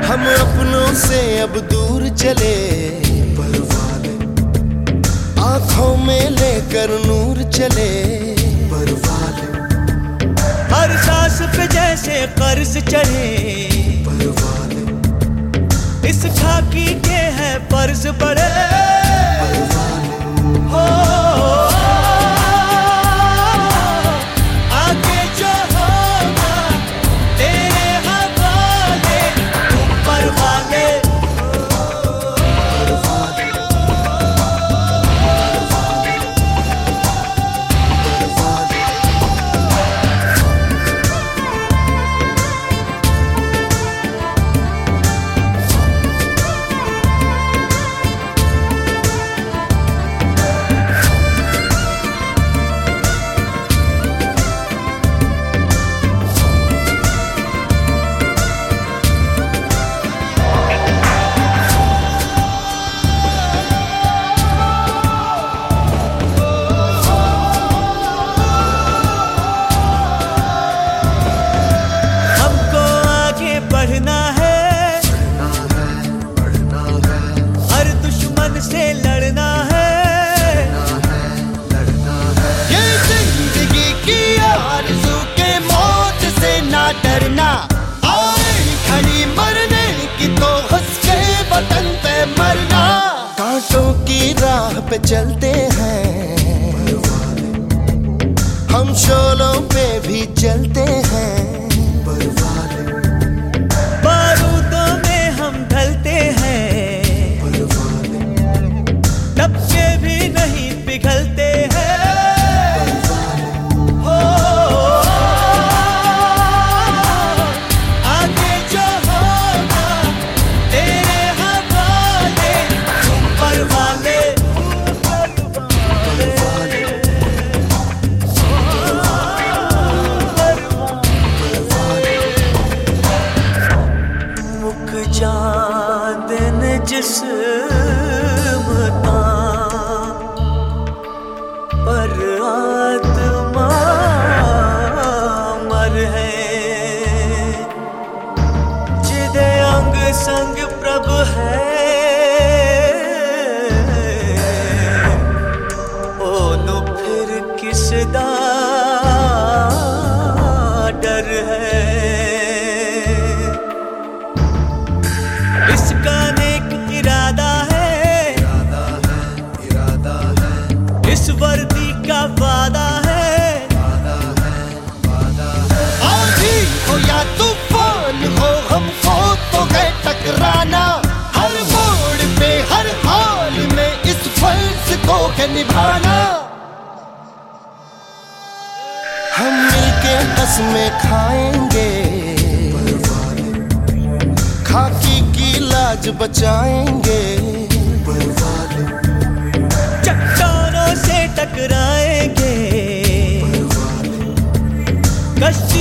हम अपनों से अब दूर चले, परवाले आंखों में लेकर नूर चले, परवाले हर सांस पे जैसे कर्ज चढ़े, परवाले इस खाकी के है फर्ज बड़े, परवाले हो आगे जो होगा तेरे हवाले, ऊपर वाले से लड़ना है, ये जिंदगी की आरज़ू के मौत से ना डरना, आए खड़ी मरने की तो हंस के वतन पे मरना। कांटों की राह पे चलते हैं, हम शोलों पे भी चलते हैं, बारूदों में हम ढलते हैं, डबके भी नहीं पिघलते हैं, हो आगे जो होगा तेरे हवाले, ऊपर वाले मुक जान जिस पर आत्मा मर है, जिदे अंग संग प्रभ है, ओनु फिर किस दा डर है। इसका नेक इरादा है, इस वर्दी का वादा है, आंधी हो या तूफान हो हमको तो है टकराना, हर मोड़ पे हर हाल में इस फर्ज को है निभाना। हम मिलके कसमें खाएंगे, खाकी की लाज बचाएंगे, चट्टानों से टकराएंगे, कश्ती